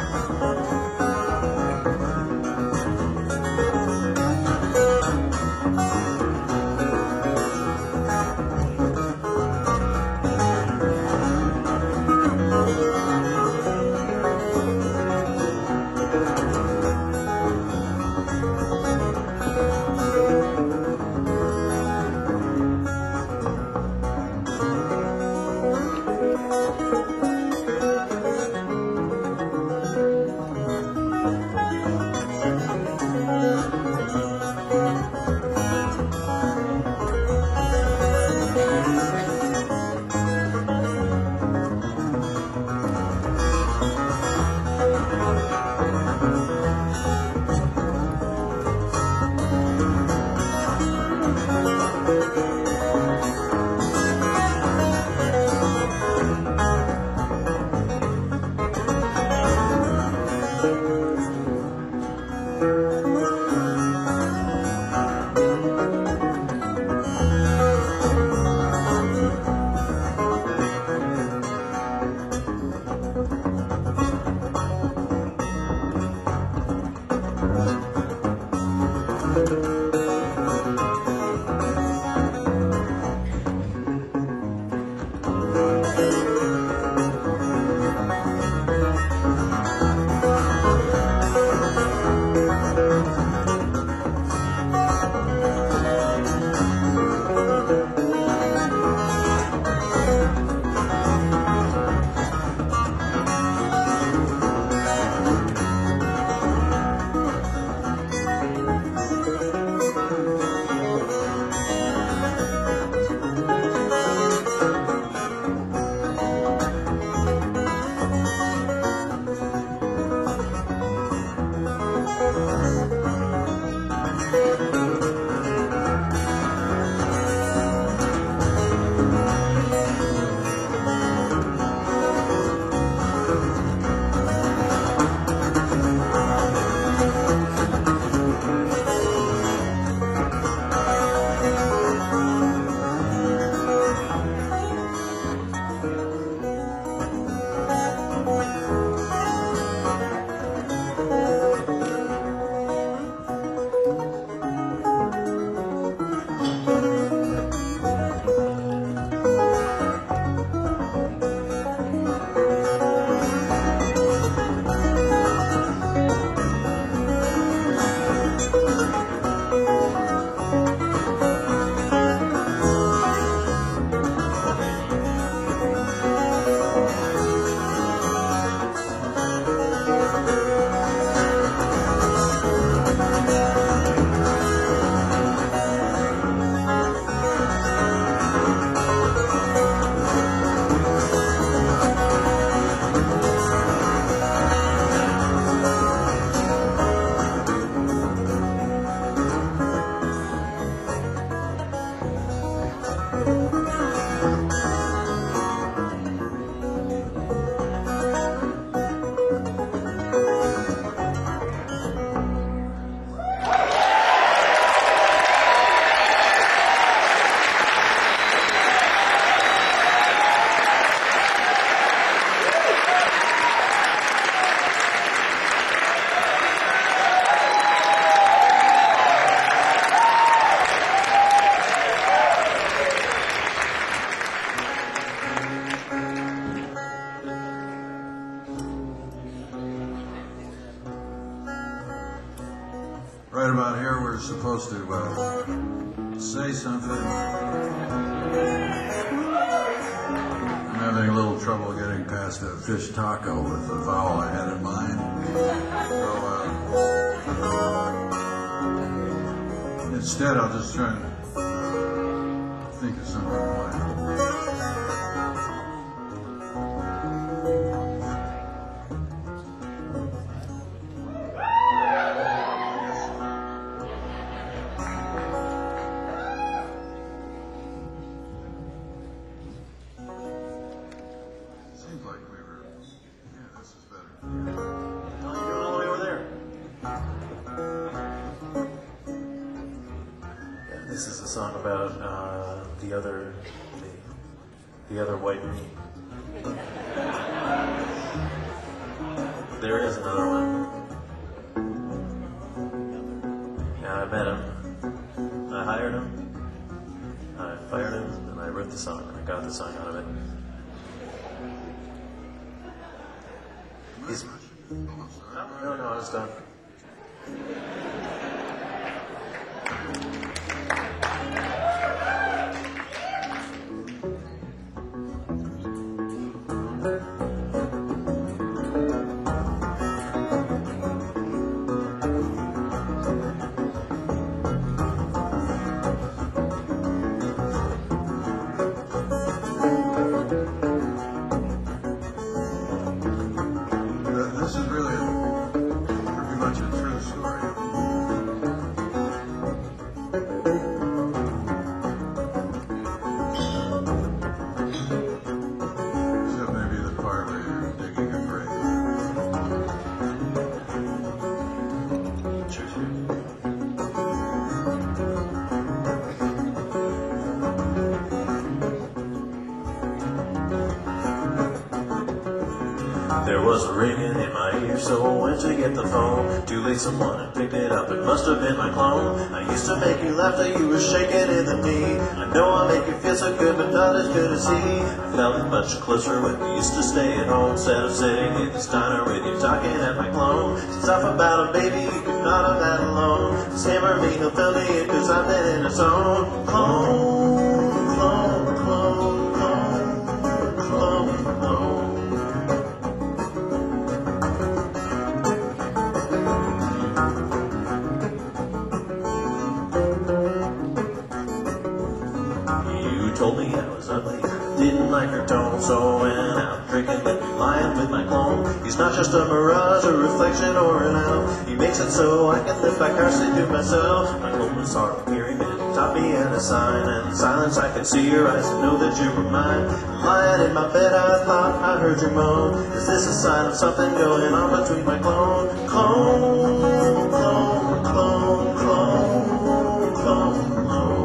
Right about here, we're supposed to say something. I'm having a little trouble getting past a fish taco with the vowel I had in mind. So instead, I'll just try and think of something to play. Seems like we were, yeah, this is better. No, you're going all the way over there. Yeah, this is a song about the other white meat. there is another one. Yeah, I met him. I hired him. I fired him, and I wrote the song, and I got the song out of it. He's... No, I was done. This is really pretty much a true story. Except maybe the part where you're digging a grave. There was a ringing in my ear, so I went to get the phone. Too late, someone had picked it up. It must have been my clone. I used to make you laugh that you were shaking in the knee. I know I make you feel so good, but not as good as he. I felt much closer when we used to stay at home, instead of sitting in this diner with you talking at my clone. Stuff about a baby you could not have had alone. This hammer me, he'll fill me in, cause I've been in a zone. Clone, clone, clone, clone, clone, clone. You told me I was ugly, didn't like her tone, so I went out drinking and lying with my clone. He's not just a mirage, a reflection, or an elf. He makes it so I can live vicariously to myself. My clone was hard of hearing, but it taught me at a sign. And in silence I could see your eyes and know that you were mine. Lying in my bed I thought I heard you moan. Is this a sign of something going on between my clone? Clone, clone, clone, clone, clone, clone.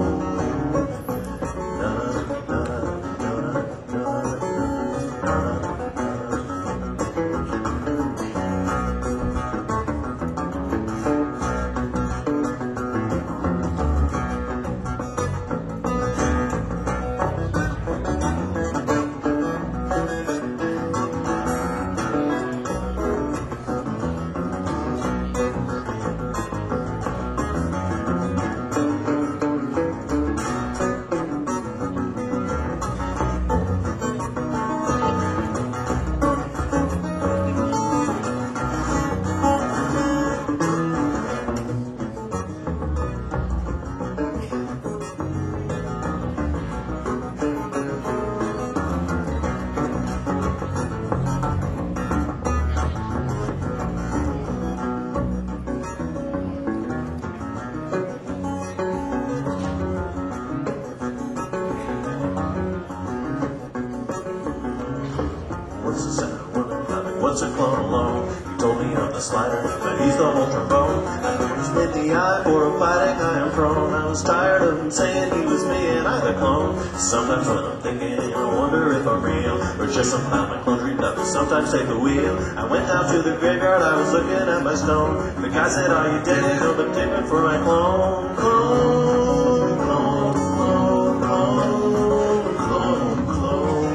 What's the sound? What's a clone alone? You told me on the slider, but he's the whole trombone. I just made the eye for a fighting I am prone. I was tired of him saying he was me and I the clone. Sometimes when I'm thinking, I wonder if I'm real, or just somehow my clone dreamed up to sometimes take the wheel. I went down to the graveyard, I was looking at my stone. The guy said, are you dead? No, but take it for my clone. Clone, clone, clone, clone, clone, clone.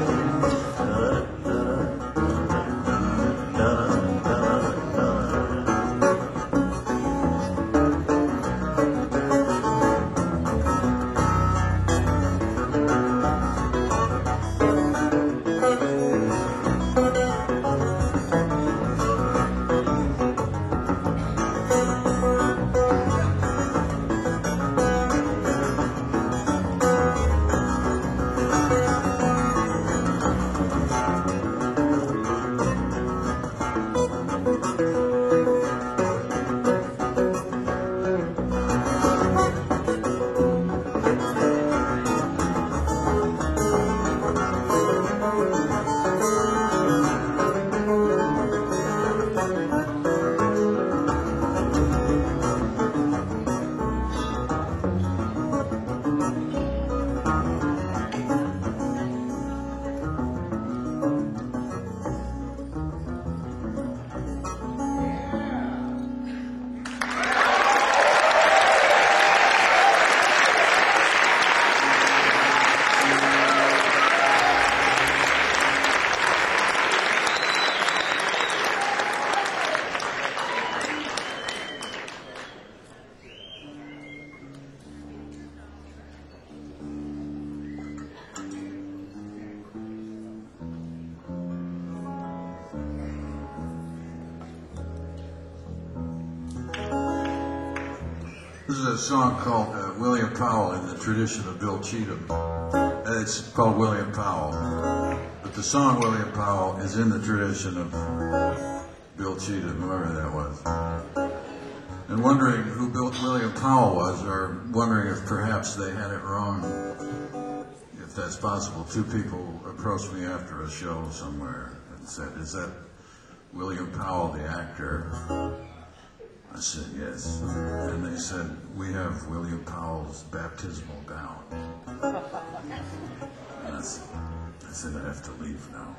This is a song called William Powell in the tradition of Bill Cheatham. It's called William Powell. But the song William Powell is in the tradition of Bill Cheatham, whoever that was. And wondering who William Powell was, or wondering if perhaps they had it wrong, if that's possible. Two people approached me after a show somewhere and said, "Is that William Powell, the actor?" I said, "Yes." And they said, "We have William Powell's baptismal gown." And I said, "I have to leave now."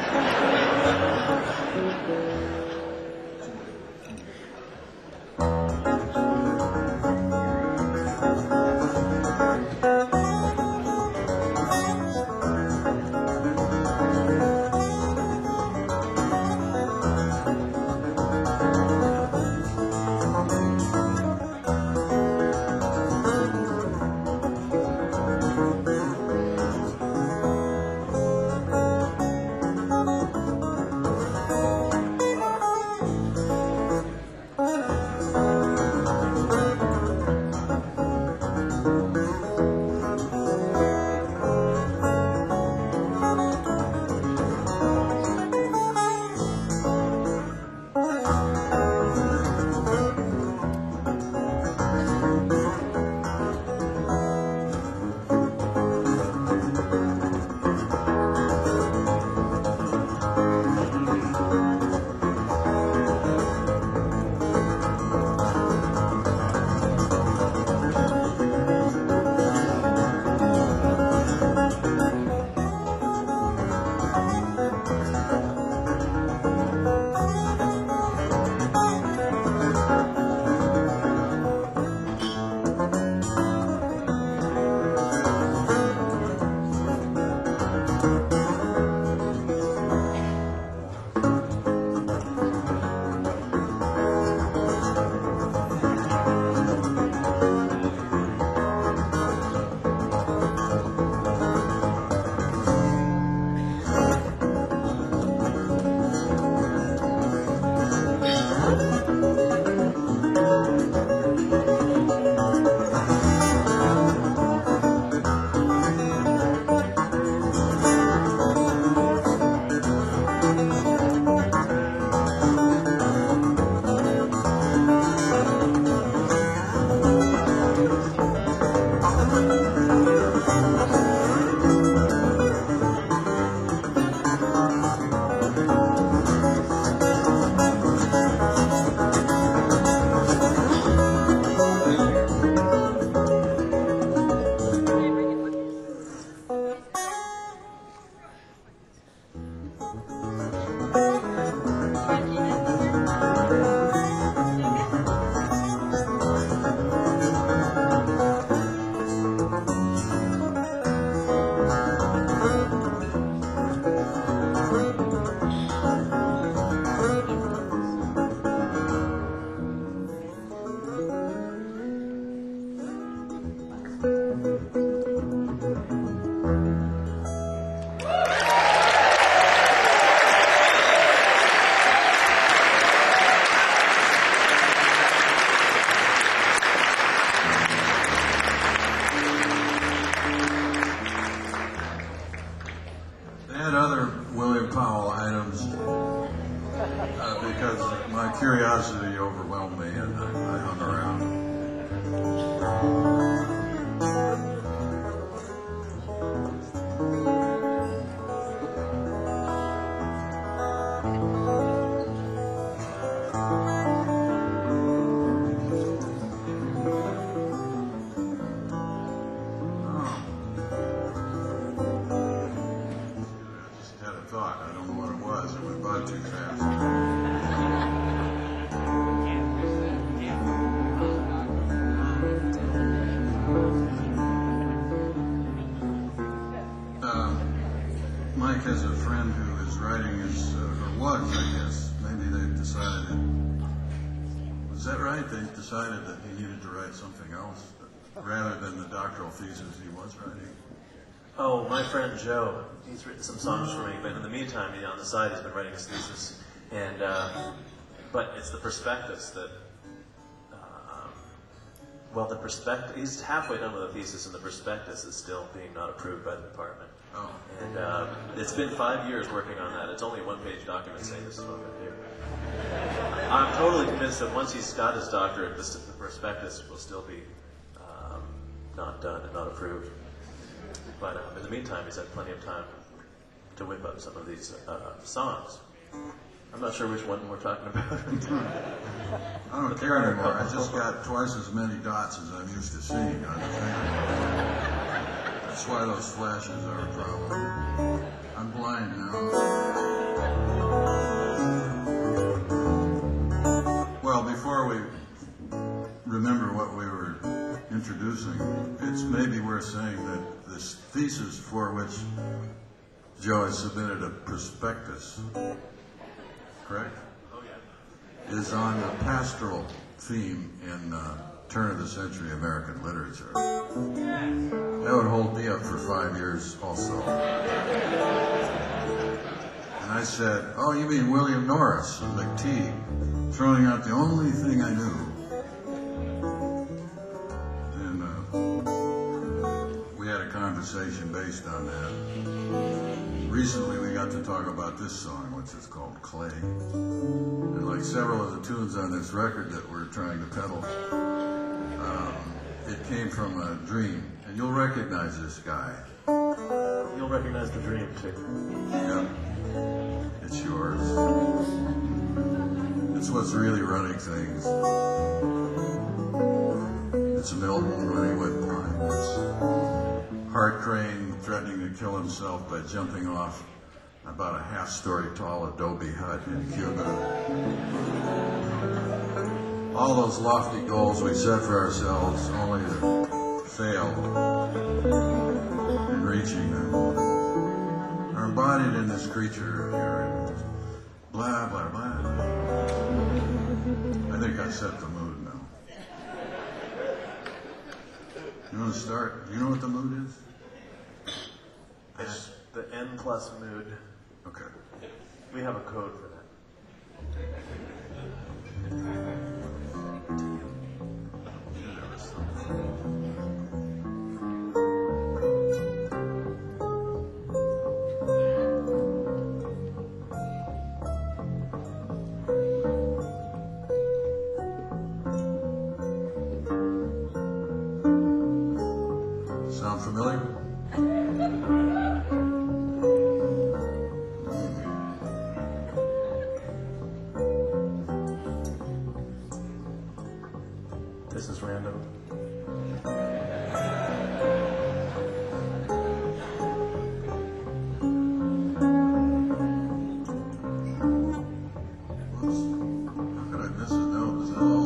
Because my curiosity overwhelmed me and I hung around. Mike has a friend who is writing his, or was, I guess. Maybe they've decided, was that right? They decided that he needed to write something else rather than the doctoral thesis he was writing. Oh, my friend Joe, he's written some songs for me, but in the meantime, on the side, he's been writing his thesis. And, but it's the perspectives that Well, the prospectus, he's halfway done with the thesis, and the prospectus is still being not approved by the department. Oh, And it's been 5 years working on that. It's only a one-page document saying this is what I'm going to do. I'm totally convinced that once he's got his doctorate, the prospectus will still be not done and not approved. But in the meantime, he's had plenty of time to whip up some of these songs. I'm not sure which one we're talking about. I don't care anymore. I just got twice as many dots as I'm used to seeing on the finger. That's why those flashes are a problem. I'm blind now. Well, before we remember what we were introducing, it's maybe worth saying that this thesis for which Joe has submitted a prospectus, correct? Oh, yeah. Is on the pastoral theme in turn-of-the-century American literature. That would hold me up for 5 years also. And I said, oh, you mean William Norris, McTeague, throwing out the only thing I knew. And we had a conversation based on that. Recently we got to talk about this song, which is called Clay. And like several of the tunes on this record that we're trying to peddle, it came from a dream. And you'll recognize this guy. You'll recognize the dream, too. Yeah. It's yours. It's what's really running things. It's Milton when he went blind. It's Hart Crane threatening to kill himself by jumping off about a half-story tall adobe hut in Cuba. All those lofty goals we set for ourselves only to fail in reaching them are embodied in this creature here and blah, blah, blah. I think I set the mood now. You want to start? You know what the mood is? It's the N plus mood. Okay. We have a code for that. Sound familiar? This is random. Whoops. How could I miss a note? Is that all?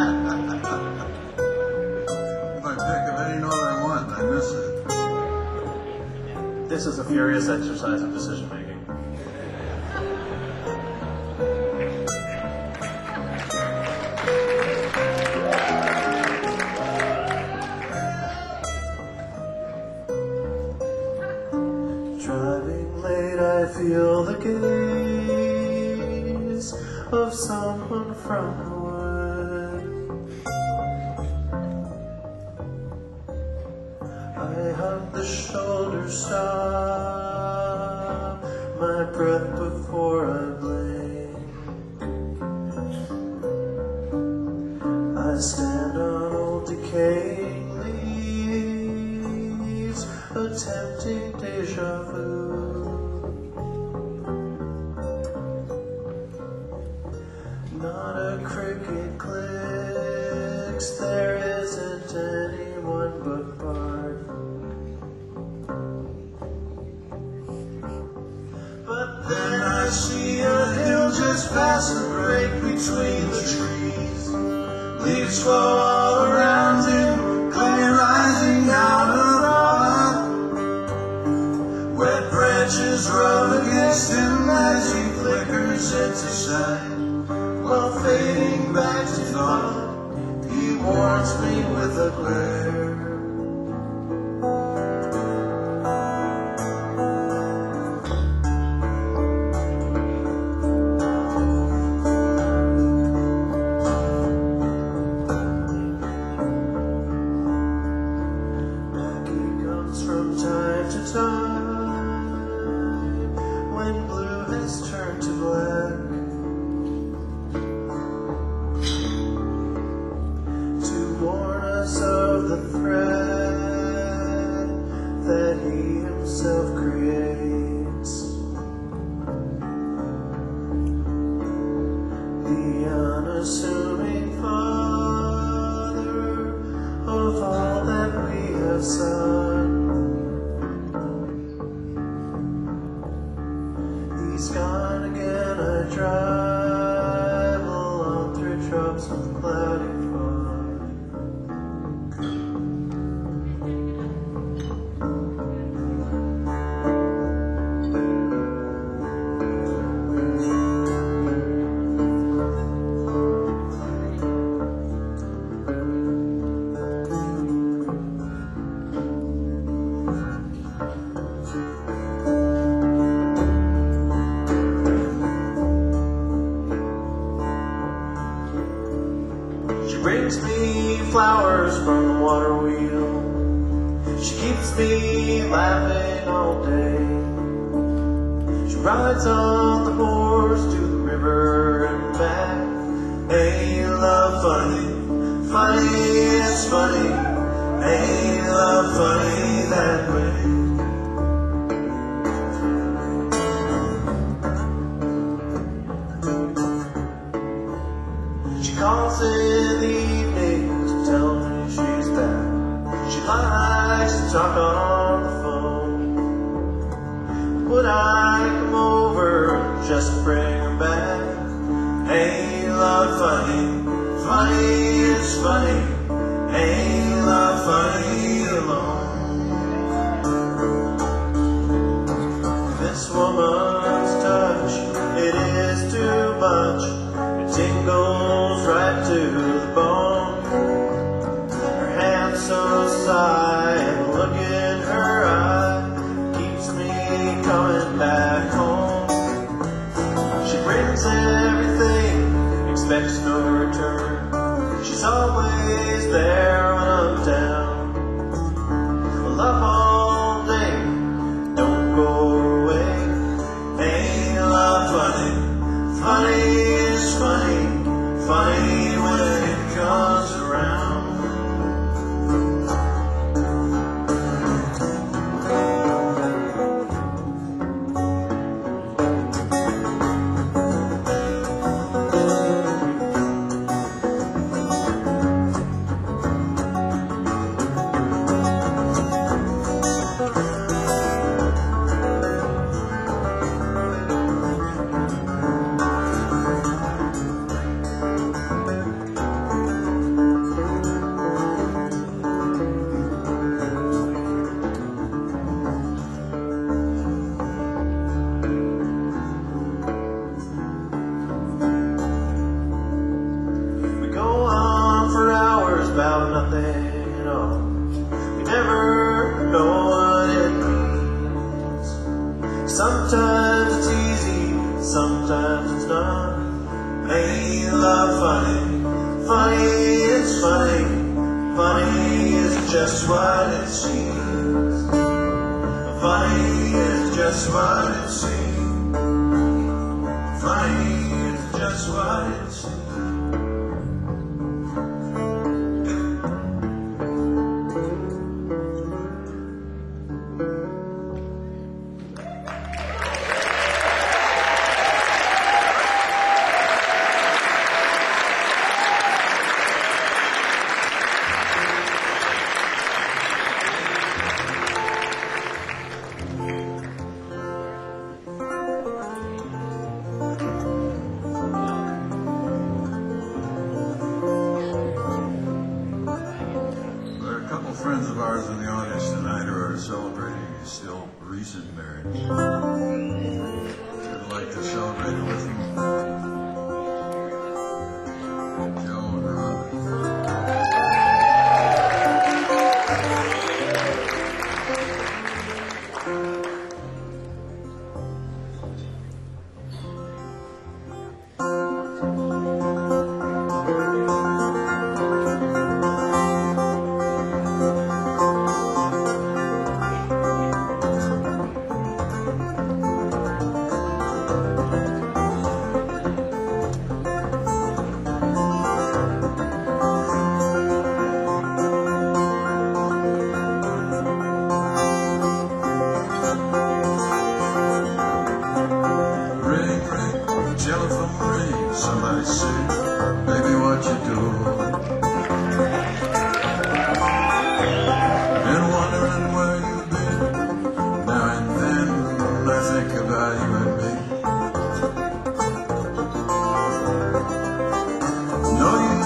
If I pick of any note I want, I miss it. This is a furious exercise of decision making. Driving late, I feel the gaze of someone from the wood. I hug the shoulder, stop my breath before I blink. I stand on old decaying leaves, attempting deja vu. Not a cricket clicks, there isn't anyone but Bart. But then I see a hill just past the break between the trees. Leaves fall all around him, clear rising out of the wet branches rub against him as he flickers into sight. While fading back to thought, he warms me with a glare. clouds of cloudy fog. She brings me flowers from the water wheel. She keeps me laughing all day. She rides on the horse to the river and back. Ain't love funny? Funny, it's funny. Ain't love funny that way? She calls in the evening to tell me she's back. She likes to talk on the phone. Would I come over and just bring her back? Ain't love funny? Funny, it's funny. Ain't love funny alone? This woman's touch, it is too much. It tingles right to the bone. Her hand so sigh and the look in her eye keeps me coming back home. She brings everything, expects no return. She's always there when I'm down. Love all day, don't go away. Ain't love funny? Funny is funny, funny when it comes around. About nothing at all. We never know what it means. Sometimes it's easy, sometimes it's not. Ain't love funny? Funny, it's funny. Funny is just what it seems. Funny is just what it seems. Funny is just what it seems. Friends of ours in the audience tonight who are celebrating a still recent marriage. I'd like to celebrate it with them. Joe and Robin.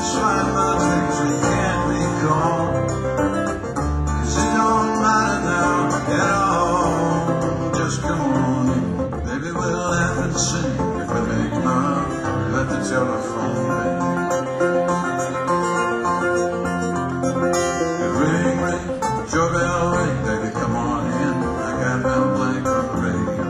Despite my dreams, we can't be called. 'Cause it don't matter now at all. Just come on in, baby, we'll laugh and sing. If we make love, let the telephone ring. Ring, ring, doorbell ring, baby, come on in. I got that blank on the radio.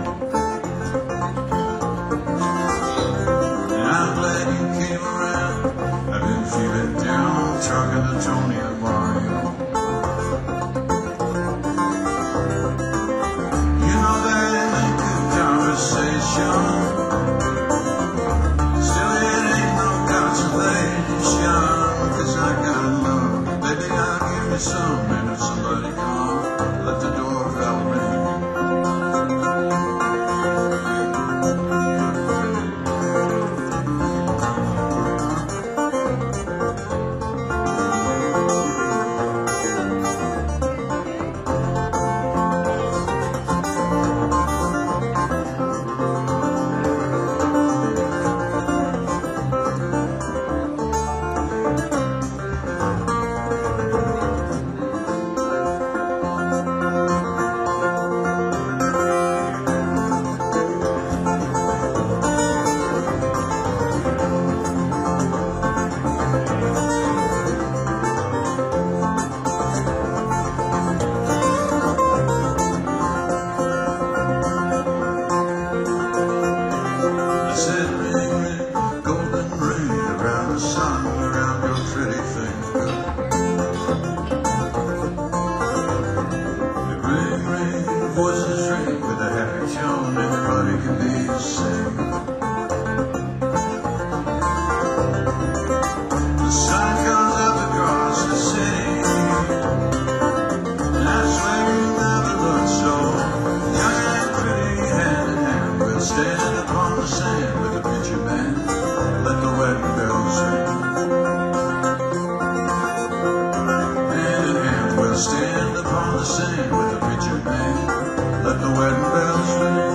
And I'm glad you came around. I've been feeling down, talking to Tony and Mario. You know that it ain't good conversation. Still it ain't no consolation. 'Cause I got love, baby, I'll give you some. And if somebody come, let the doorbell ring. I said ring, ring, golden ring around the sun, around your pretty finger. Ring, ring, voices ring with a happy tone, everybody can be the same. The sun comes up across the city, and I swear you never looked so young and pretty, hand in hand. We'll stand upon the sand with a picture band, let the wedding bells ring. Hand in hand, we'll stand upon the sand with a picture band, let the wedding bells ring.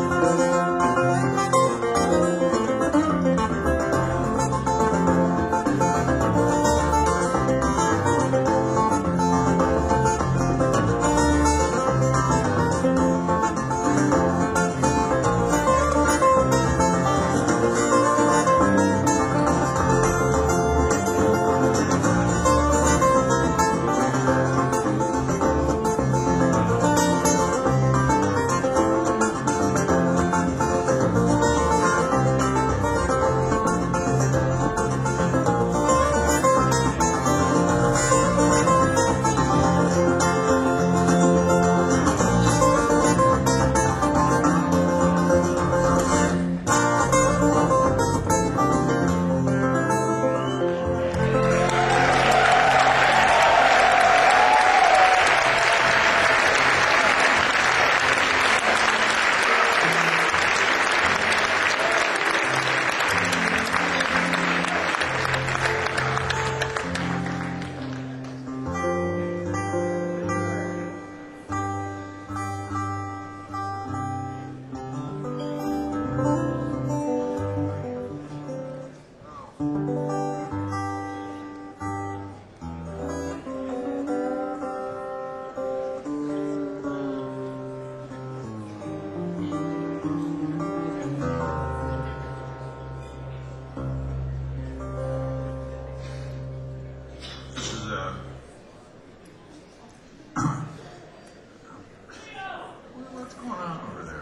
What's going on over there?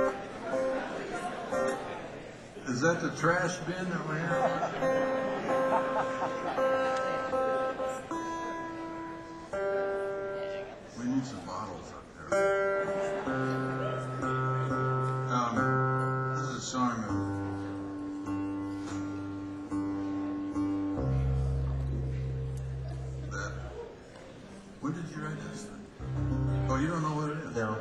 Is that the trash bin that we have? We need some bottles up there. This is a song that. When did you write this thing? Oh, you don't know what it is? No.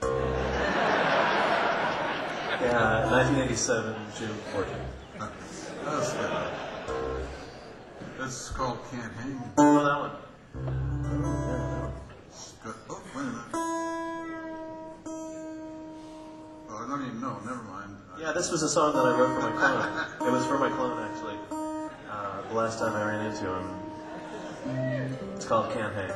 Yeah, 1987, June 14th. That's good. That's called Can't Hang. Oh, that one. Oh, wait a minute. Oh, I don't even know. Never mind. Yeah, this was a song that I wrote for my clone. It was for my clone, actually. the last time I ran into him. It's called Can't Hang.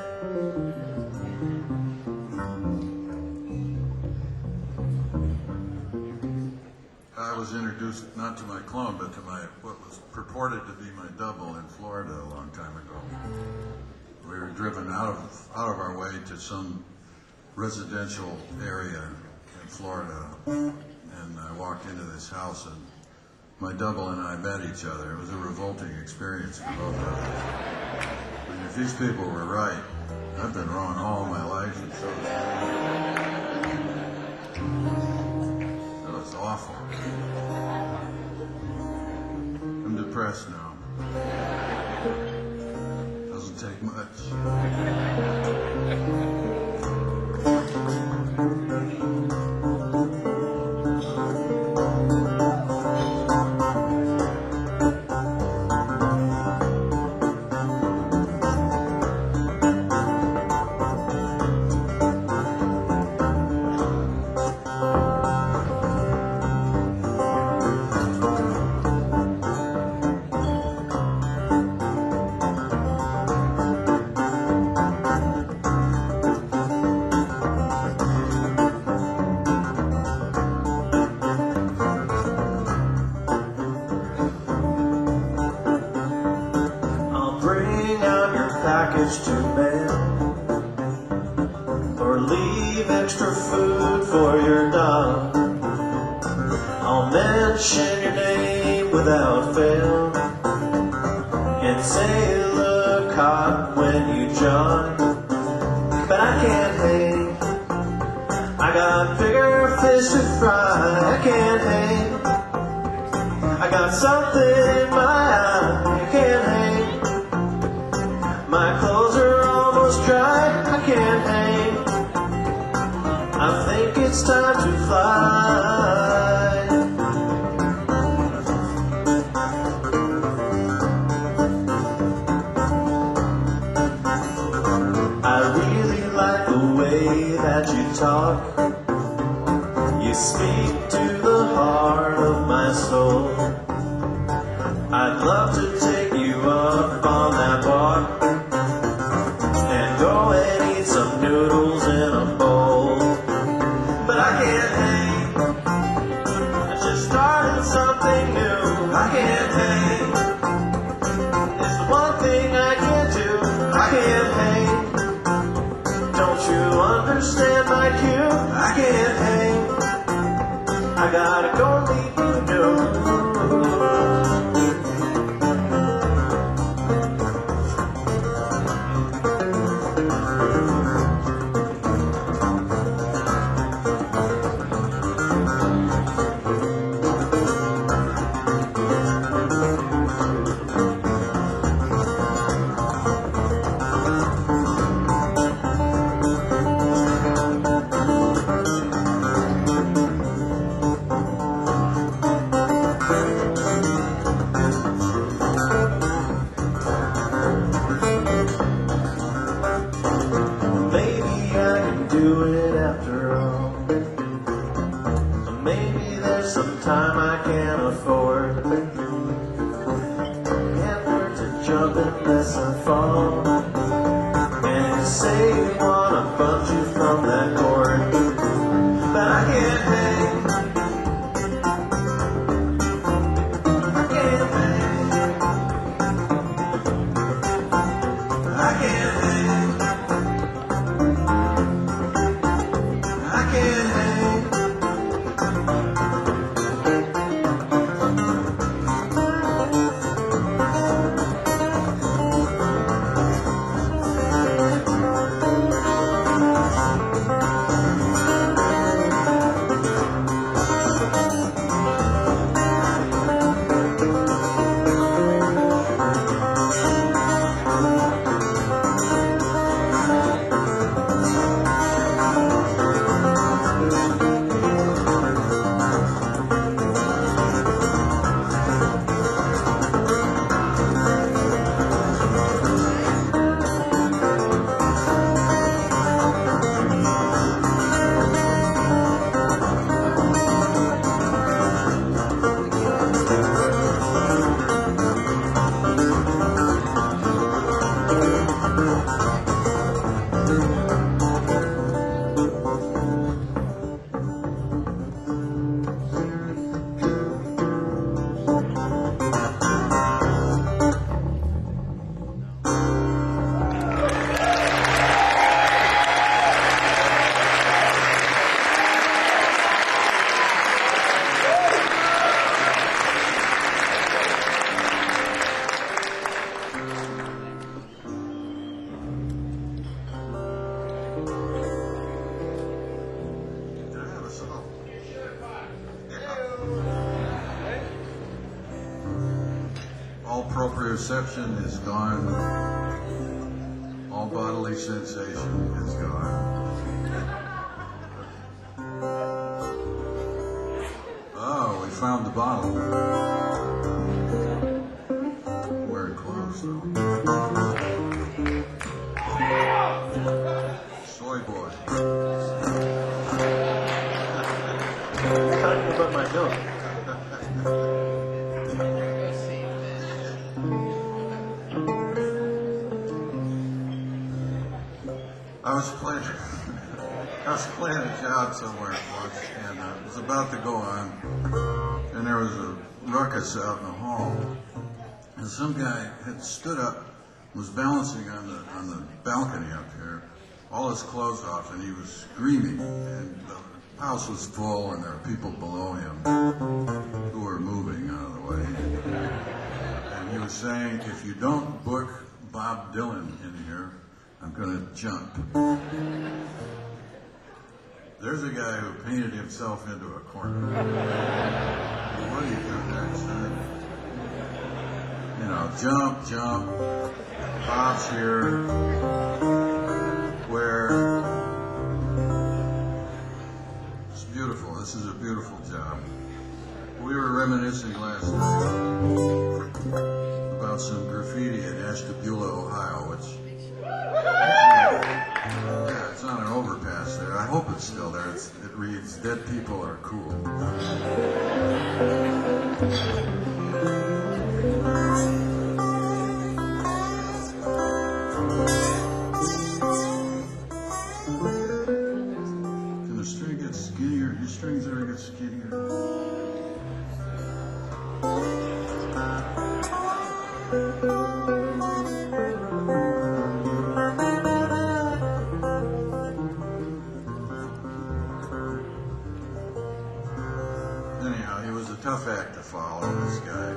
I was introduced not to my clone, but to what was purported to be my double in Florida a long time ago. We were driven out of our way to some residential area in Florida, and I walked into this house, and my double and I met each other. It was a revolting experience for both of us. But if these people were right, I've been wrong all my life, and so it's awful. I'm depressed now. Doesn't take much. To mail, or leave extra food for your dog. I'll mention your name without fail and say look hot when you jog. But I can't hang. I got bigger fish to fry. I can't hang. I got something in my eye. I can't hang. My clothes are almost dry, I can't hang. I think it's time to fly. I really like the way that you talk. You speak to the heart of my soul. I'd love to take you up on that walk. Go and eat some noodles in a bowl. But I can't hang. I just started something new. I can't hang. It's the one thing I can't do. I can't hang. Don't you understand my cue? I can't hang. I gotta go and leave you new. Do it after all. Maybe there's some time I can't afford. Can't hurt to jump unless I fall. And you say you wanna bunch you from that cord, but I can't hang. I can't hang. I can't hang. All proprioception is gone. All bodily sensation is gone. Oh, we found the bottle. Where it closed, though. Soy boy. Talking about my milk. I was playing a job somewhere once, and it was about to go on, and there was a ruckus out in the hall, and some guy had stood up, was balancing on the balcony up here, all his clothes off, and he was screaming, and the house was full, and there were people below him who were moving out of the way, and he was saying, if you don't book Bob Dylan in here, I'm going to jump. There's a guy who painted himself into a corner. What do you do next? You know, jump, jump. Bob's here. Where? It's beautiful. This is a beautiful job. We were reminiscing last night about some graffiti in Ashtabula, Ohio, which... Yeah, it's on an overpass there. I hope it's still there. It reads, "Dead people are cool." Can the string get skinnier? Your strings ever get skinnier? Anyhow, he was a tough act to follow, this guy.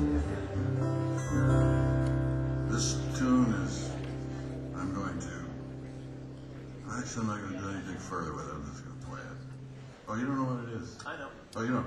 This tune is, I'm not going to do anything further with it. I'm just going to play it. Oh, you don't know what it is? I know. Oh, you know.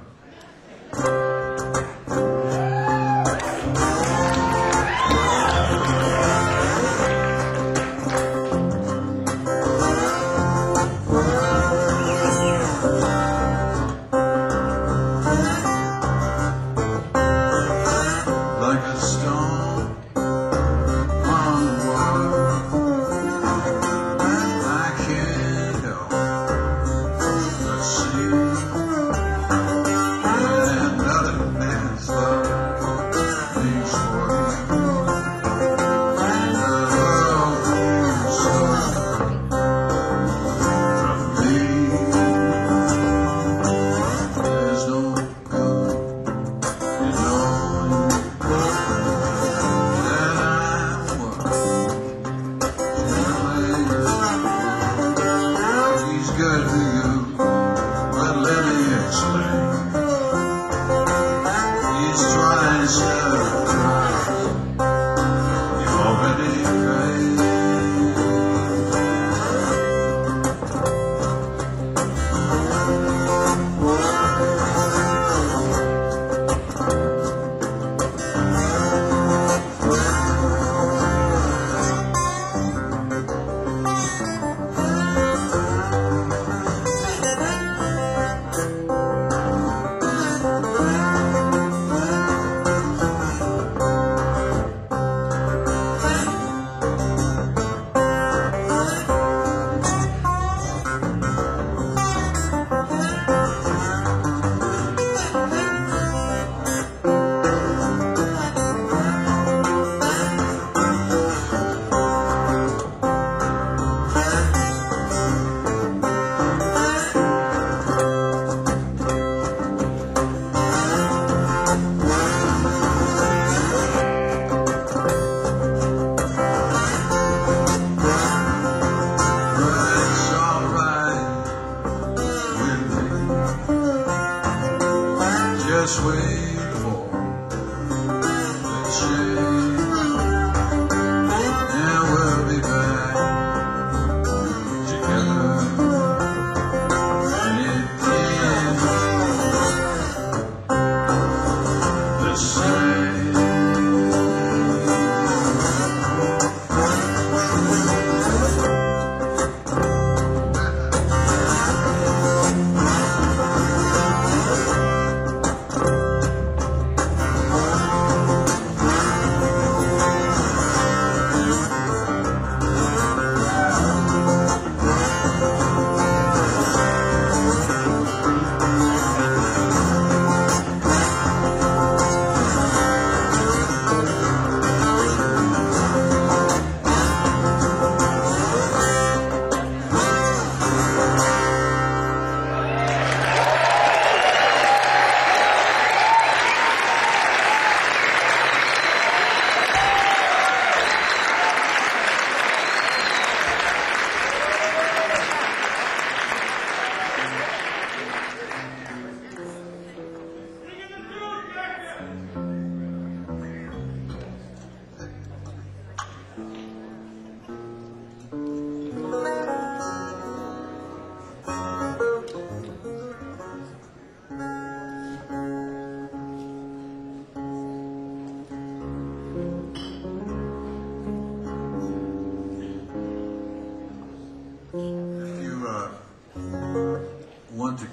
Like a stone on the wall, I can't help but see another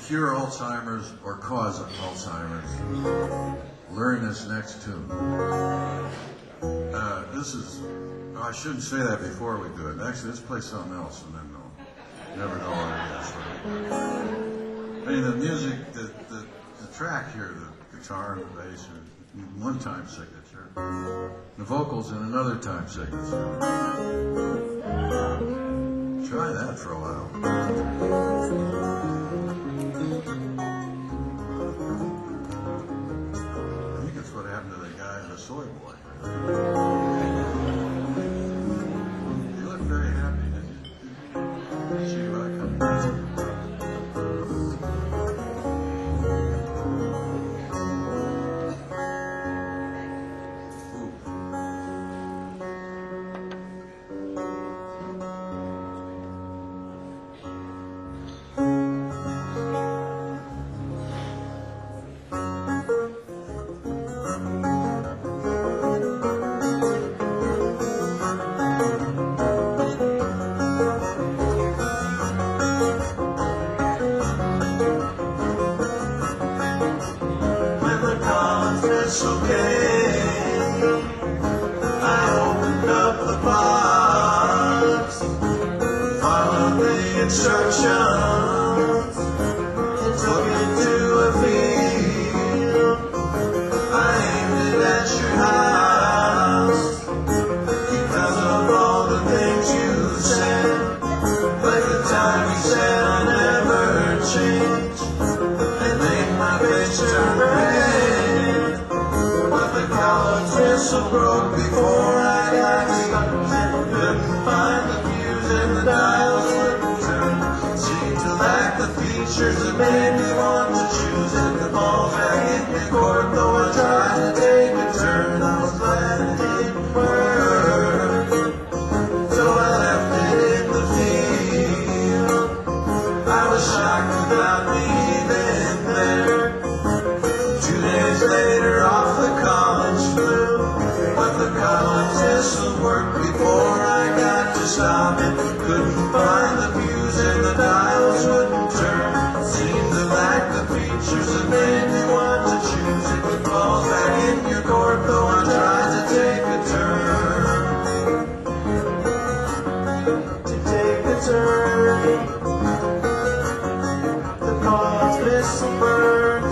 cure Alzheimer's or cause Alzheimer's. Learn this next tune. This is, oh, I shouldn't say that before we do it. Actually, let's play something else and then we'll never know what it is. I mean, the music, the track here, the guitar and the bass are one time signature. The vocals in another time signature. Try that for a while. I think it's what happened to the guy in the Soy Boy. You look very happy, didn't you? See what I come. It's okay. I opened up the box, followed the instructions, took it to a field. I aimed it at your house because of all the things you said, like the time you said I never change, and made my face turn red. The college whistle broke before I got started. Couldn't find the fuse and the dials wouldn't turn. Seemed to lack the features that made me want to choose it. The ball back in the court, though I tried to take a turn. I was glad it didn't work, so I left it in the field. I was shocked without me even there. 2 days later, off the college flew, but the college whistle worked before I got to stop it. Couldn't find the fuse and the dials wouldn't turn. Seemed to lack the features that made me want to choose it. Falls back in your court, though I tried to take a turn. To take a turn, the college whistle burns.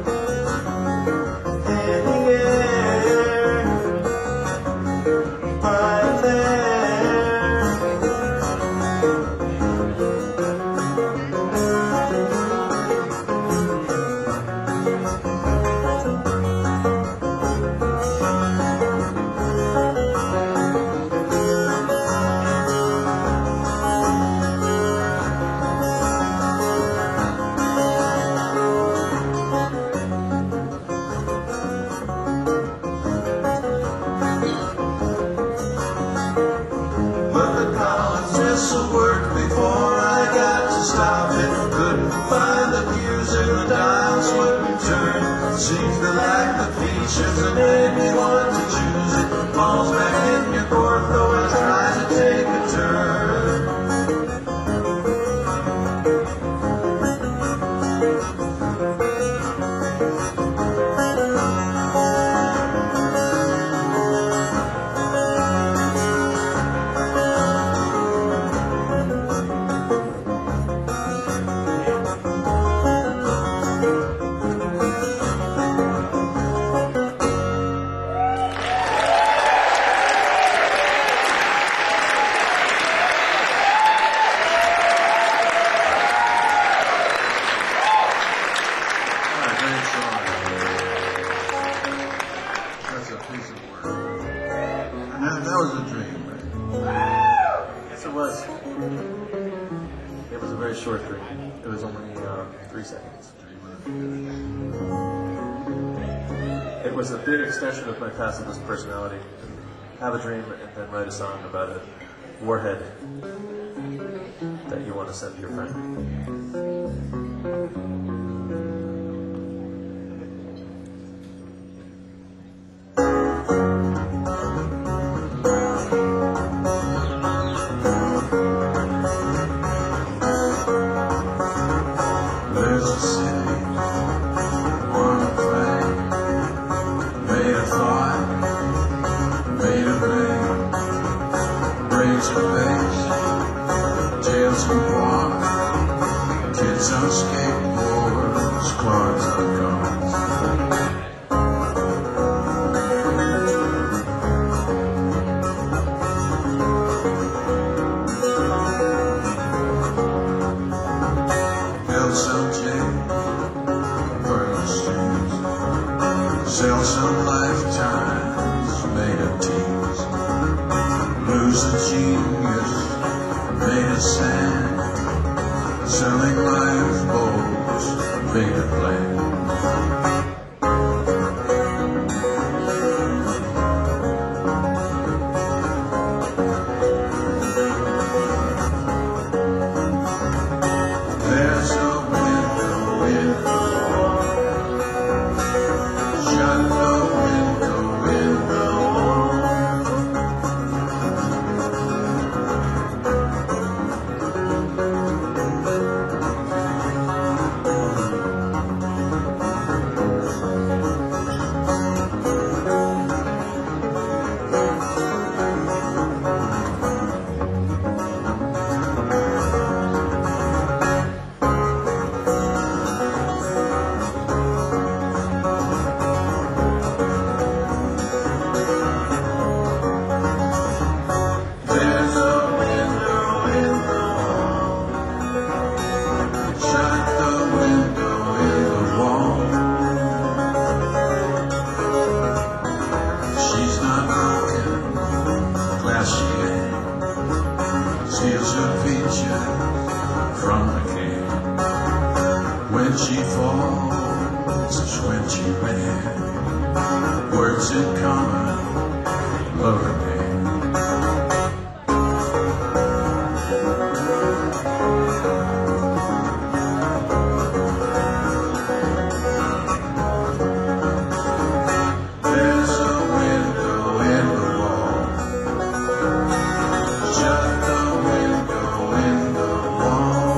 Whistle worked before I got to stop it. Couldn't find the fuse and the dials wouldn't turn. Seems to lack the features that made me want to choose it. Falls back in your court, though I try to take a turn. That's a piece of work. And that was a dream, right? Yes, it was. It was a very short dream. It was only 3 seconds. It was a big extension of my pacifist personality. Have a dream and then write a song about a warhead that you want to send to your friend. There's a Trains and bass, tales from Guam, kids on skateboards, clogs on guns. Build some chains, burn strings, sell some lifetimes made of tears. Lose a genius made of sand, selling lifeboats made of land. There's a window in the wall, shut the window in the wall. There's a window in the wall, shut the window in the wall. She's not broken, glass she ain't, steals her peaches from the cane. When she falls is when she ran, words in common, love and pain. There's a window in the wall, shut the window in the wall.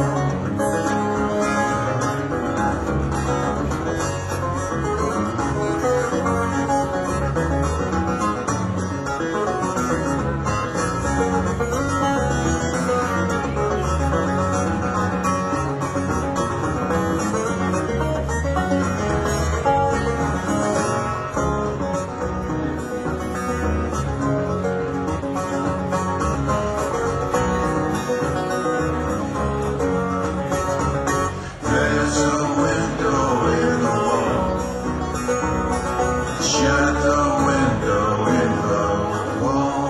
There's a window in the wall, shut the window in the wall.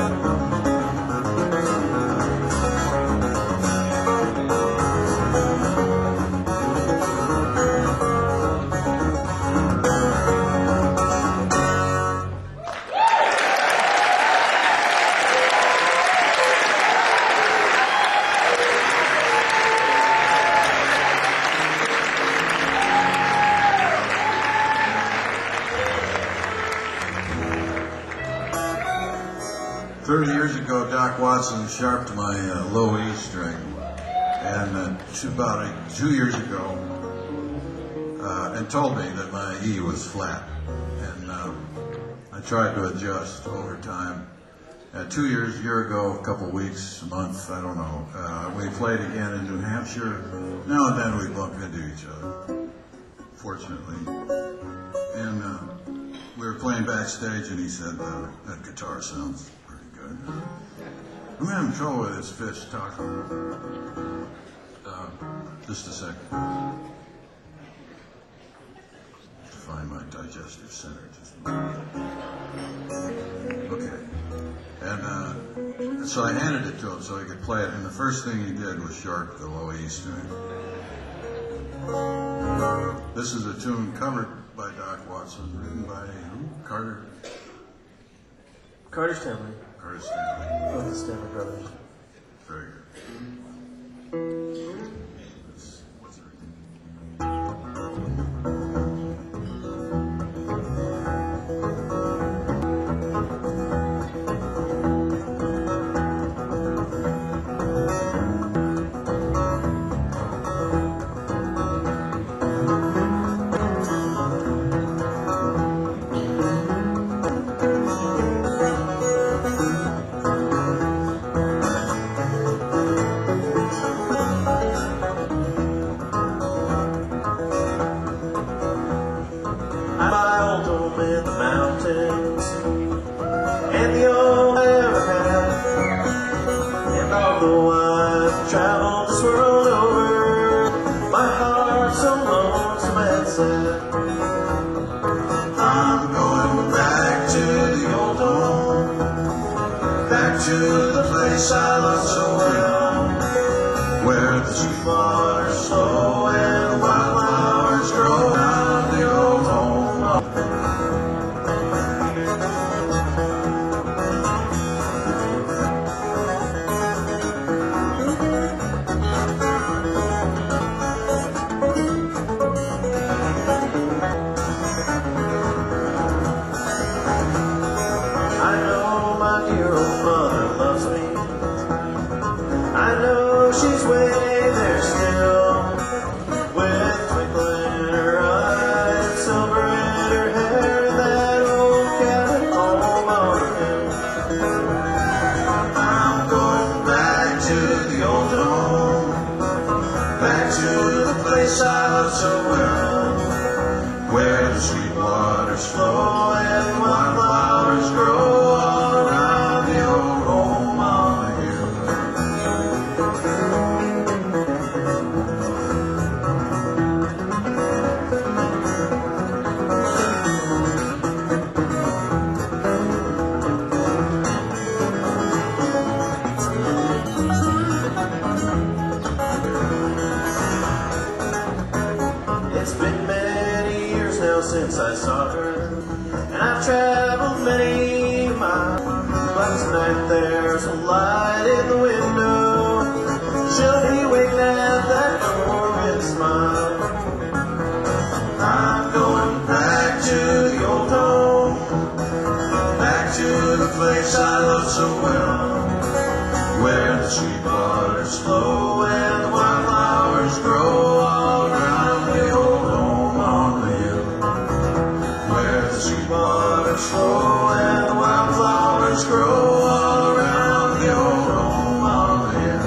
"30 years ago, Doc Watson sharped my low E string, and about 2 years ago, and told me that my E was flat. And I tried to adjust over time. 2 years, a year ago, a couple weeks, a month, I don't know, we played again in New Hampshire. Now and then we bumped into each other, fortunately. And we were playing backstage, and he said, that guitar sounds pretty good. I'm having trouble with this fish taco. Just a second. To find my digestive center. Just a minute. Okay. And so I handed it to him so he could play it. And the first thing he did was sharp the low E string. This is a tune covered by Doc Watson, written by who? Carter Stanley Stanley. of the Stanley Brothers. Very good. What's her name? back to the place I love so well, where the sweet waters flow and the wildflowers grow around the old home. I know my dear old mother loves me. I know she's way there still, with twinkle in her eyes, silver in her hair, and that old cabin home on the hill. I'm going back to the old home, back to the place I love so well, where the sweet waters flow and the wildflowers grow all around the old home on the hill. It's been many years now since I saw her, and I've traveled many miles. But tonight there's a light in the window. She'll be waiting at that door with a smile. I'm going back to the old home, back to the place I love so well, where the sweet waters flow and the wildflowers grow all around the old home on the hill, where the sweet waters flow and the wildflowers grow all around the old home on the hill.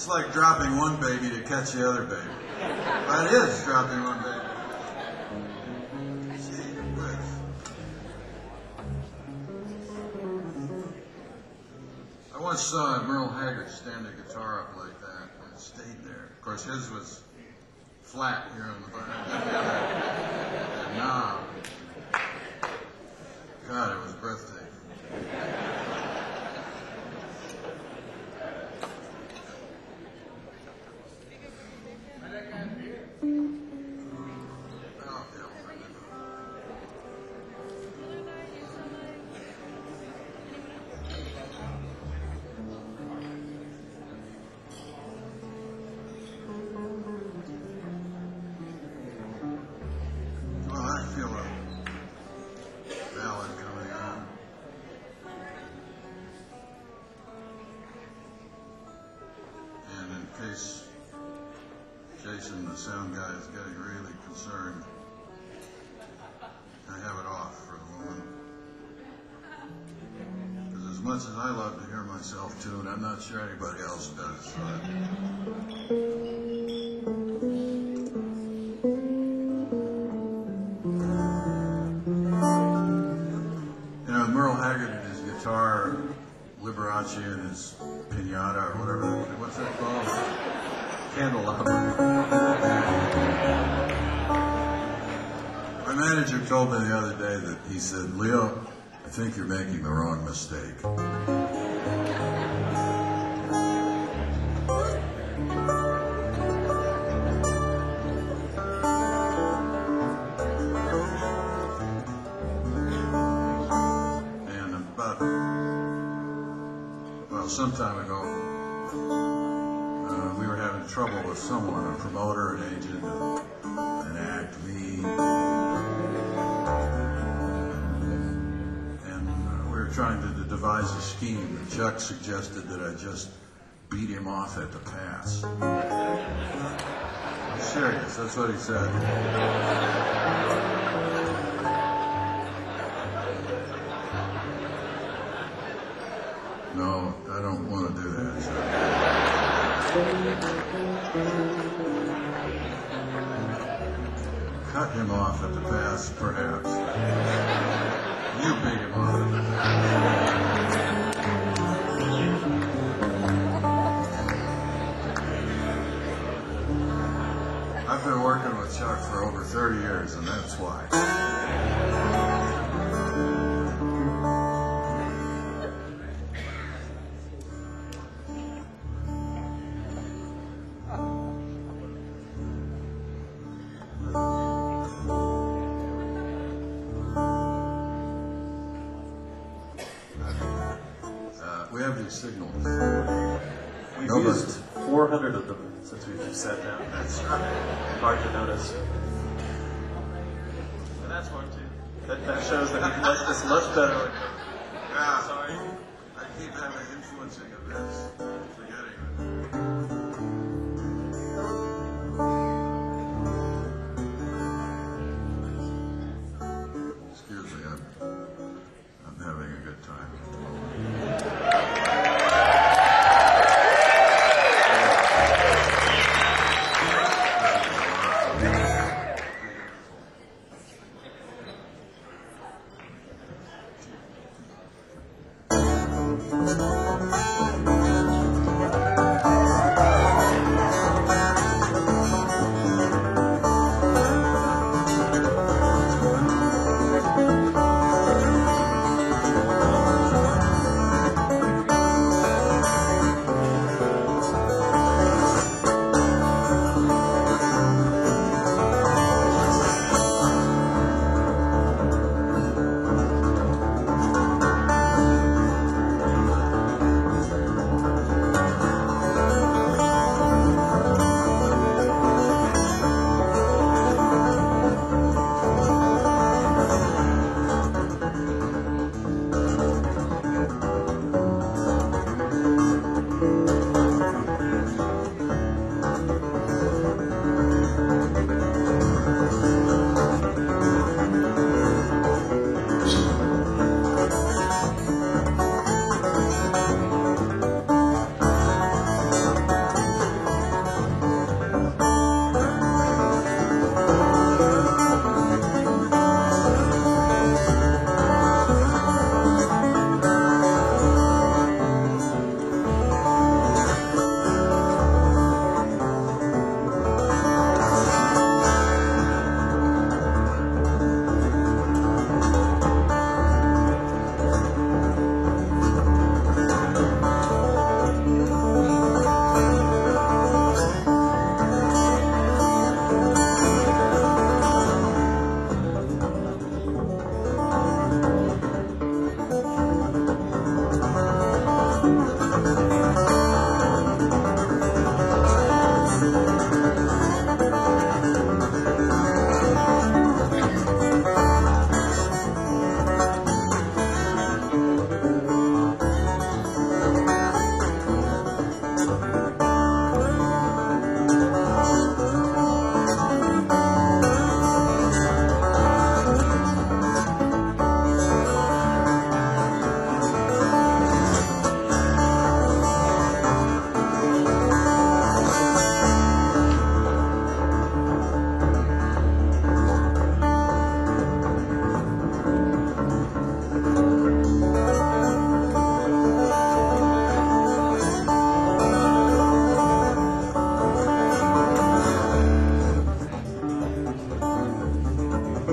like dropping one baby to catch the other baby. That is dropping one baby. Gee whiz. I once saw Merle Haggard stand a guitar up like that and it stayed there. Of course, his was flat here on the bottom. And knob. God, it was breathtaking. Oh, yeah. Well, I feel a ballad coming on. And in case Jason, the sound guy, is getting really concerned, I have it off for the moment. Because as much as I love to hear myself tune, I'm not sure anybody else does. You know, Merle Haggard and his guitar, Liberace and his pinata, or whatever, what's that called? Candelabra. My manager told me the other day that he said, Leo, I think you're making the wrong mistake. And about, well, some time ago, we were having trouble with someone, a promoter, an agent, an act, me. And we were trying to devise a scheme, and Chuck suggested that I just beat him off at the pass. I'm serious, that's what he said. No, I don't want to do that, Chuck. Cut him off at the pass, perhaps. You beat him off at the pass. I've been working with Chuck for over 30 years, and that's why. We have these signals. We've Nobody- used 400 of them since we've sat down. That's right. Hard to notice. And that's one too. That shows that we've left this much better. Yeah. Sorry. I keep having influencing of this, forgetting it. Excuse me, I'm having a good time.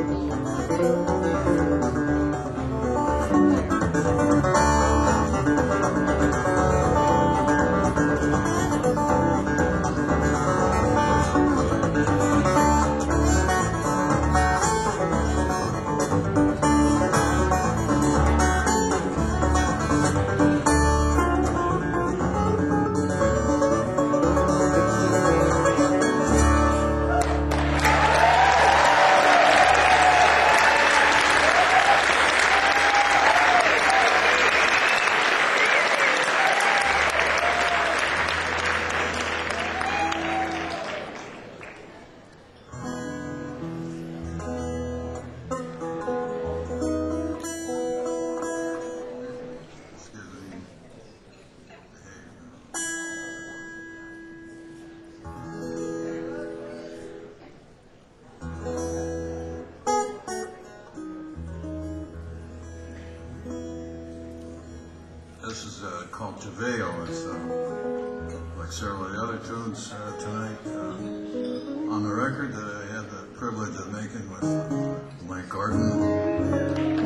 This is called Javeo. It's like several of the other tunes tonight on the record that I had the privilege of making with Mike Gordon.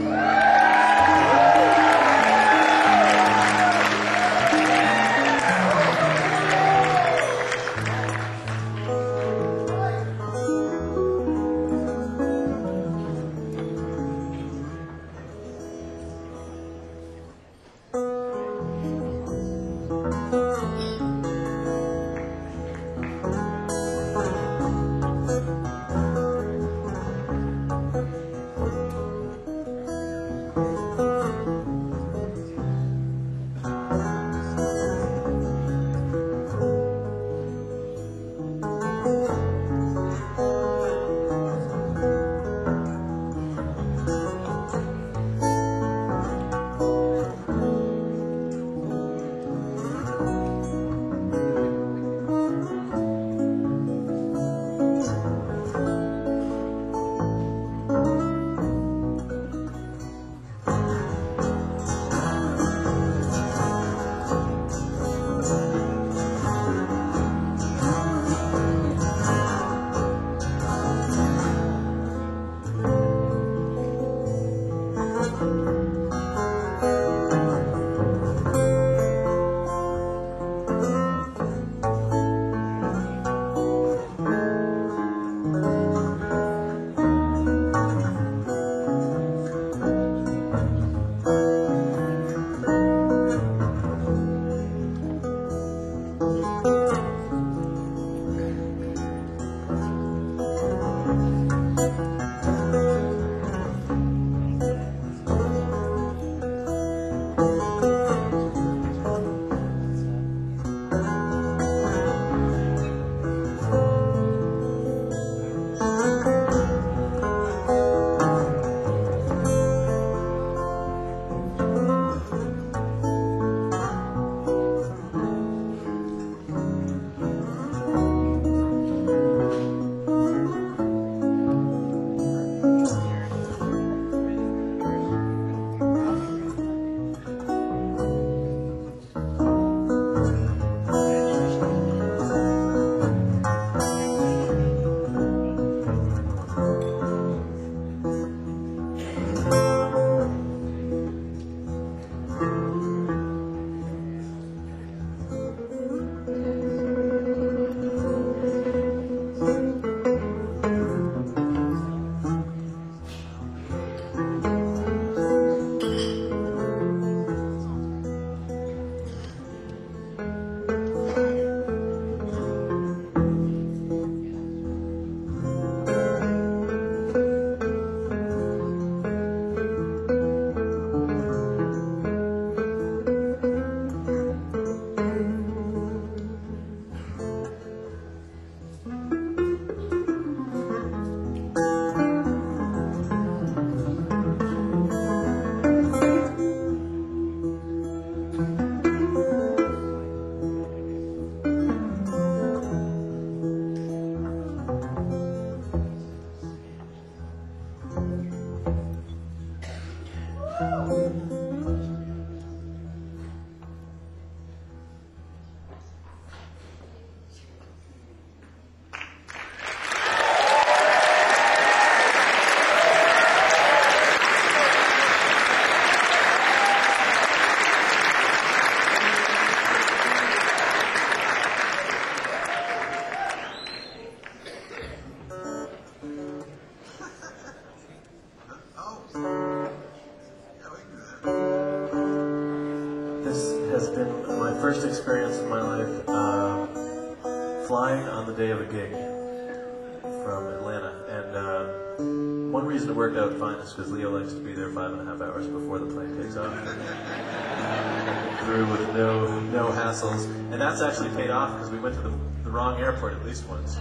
been my first experience in my life flying on the day of a gig from Atlanta. And one reason it worked out fine is because Leo likes to be there 5.5 hours before the plane takes off. Through with no hassles. And that's actually paid off because we went to the wrong airport at least once.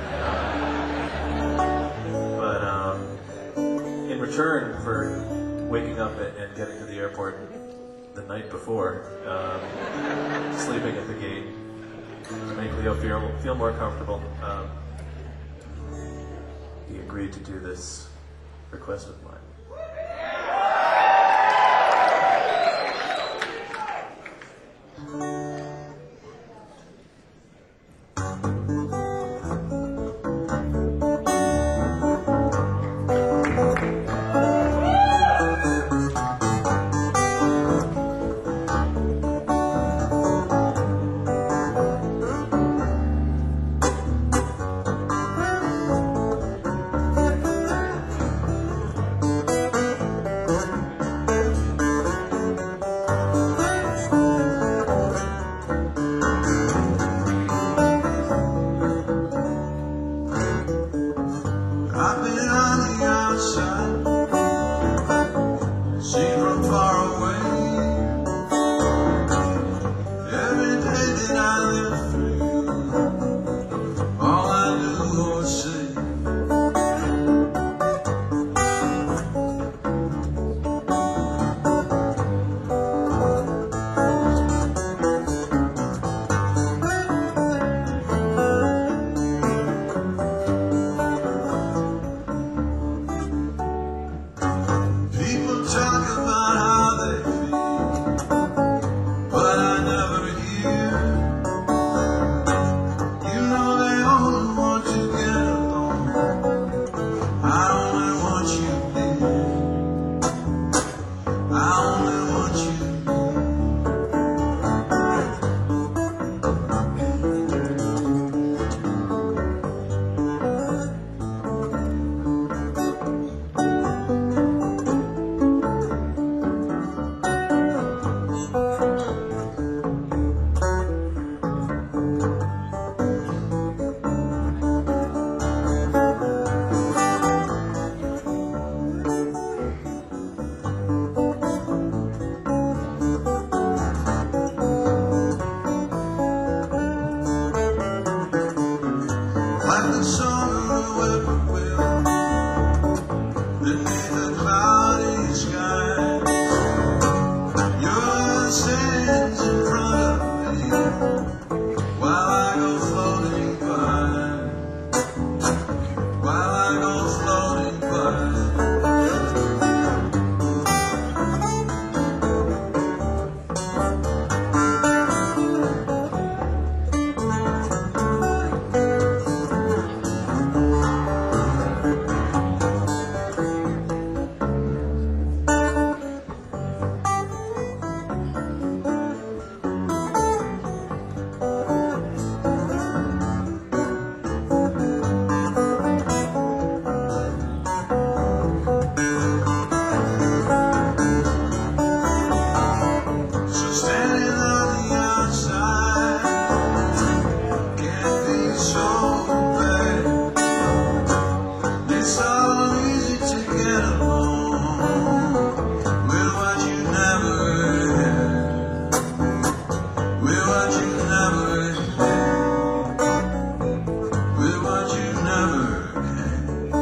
But in return for waking up and getting to the airport the night before, sleeping at the gate to make Leo feel more comfortable, he agreed to do this request of mine. I've been on the outside, seen from far away. Every day that I lived for you, all I knew was say. People talk about how they feel, but I never hear. You know they only want to get along. I only want you near. I only want you like the summer whippoorwill beneath the cloudy sky. Your stands in front of me while I go floating by. While I go floating by. So standing on the outside can't be so bad. It's so easy to get along with what you never had. With what you never had. With what you never had.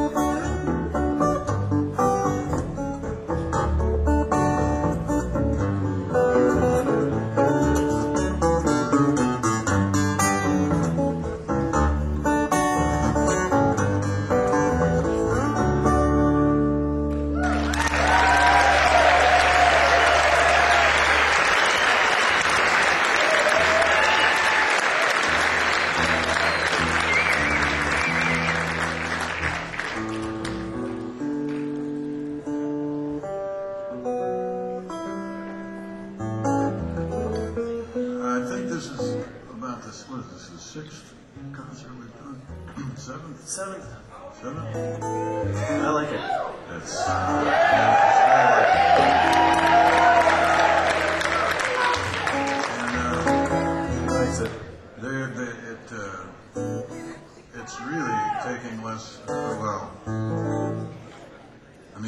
I think this is about this. What is this? The sixth concert we've done? Seventh? Seventh. Seventh? I like it. That's. And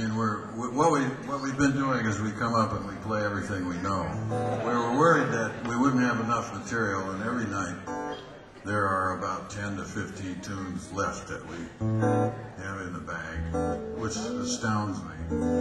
mean, what we've been doing is we come up and we play everything we know. We were worried that we wouldn't have enough material, and every night there are about 10 to 15 tunes left that we have in the bag, which astounds me.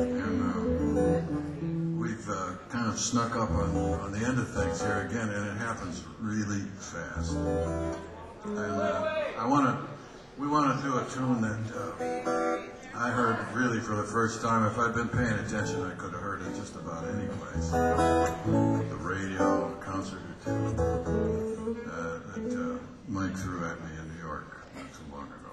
And we've kind of snuck up on the end of things here again, and it happens really fast. And we want to do a tune that I heard really for the first time. If I'd been paying attention, I could have heard it just about any place. The radio, a concert or two that Mike threw at me in New York not too long ago.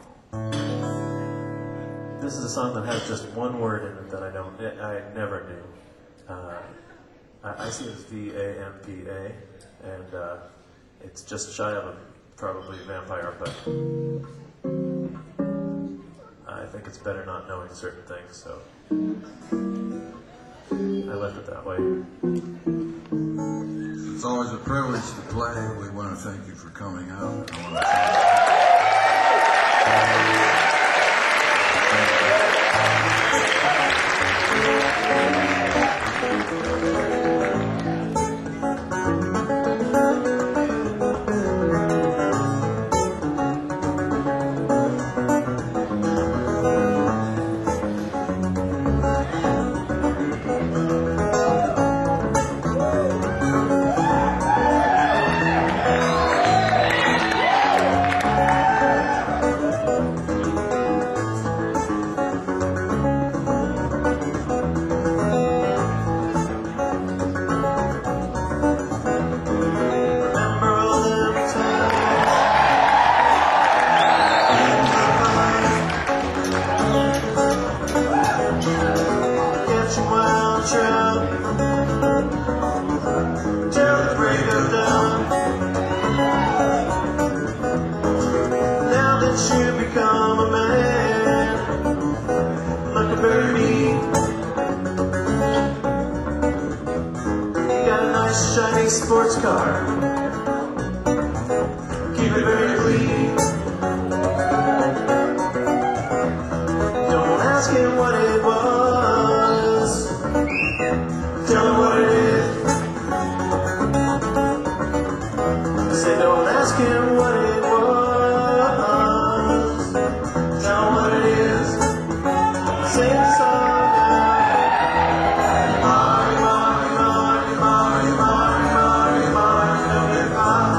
This is a song that has just one word in it that I never knew. I see it as VAMPA, and it's just shy of a probably vampire, but I think it's better not knowing certain things, so I left it that way. It's always a privilege to play. We want to thank you for coming out. I want to till the break of dawn. Now that you become a man, looking very neat. You got a nice shiny sports car, keep it very clean. Don't ask him what it was, tell him what it is. Say don't ask him what it was, tell him what it is. Sing the song now. Marty, Marty, Marty, Marty, Marty, Marty, Marty, don't get by.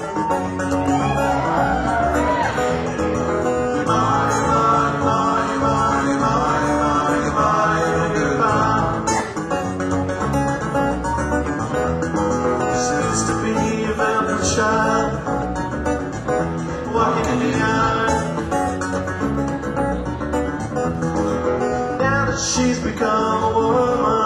Marty, Marty, Marty, Marty, Marty, Marty, Marty, don't get by. Used to be a velvet child, walking in the yard. Now that she's become a woman,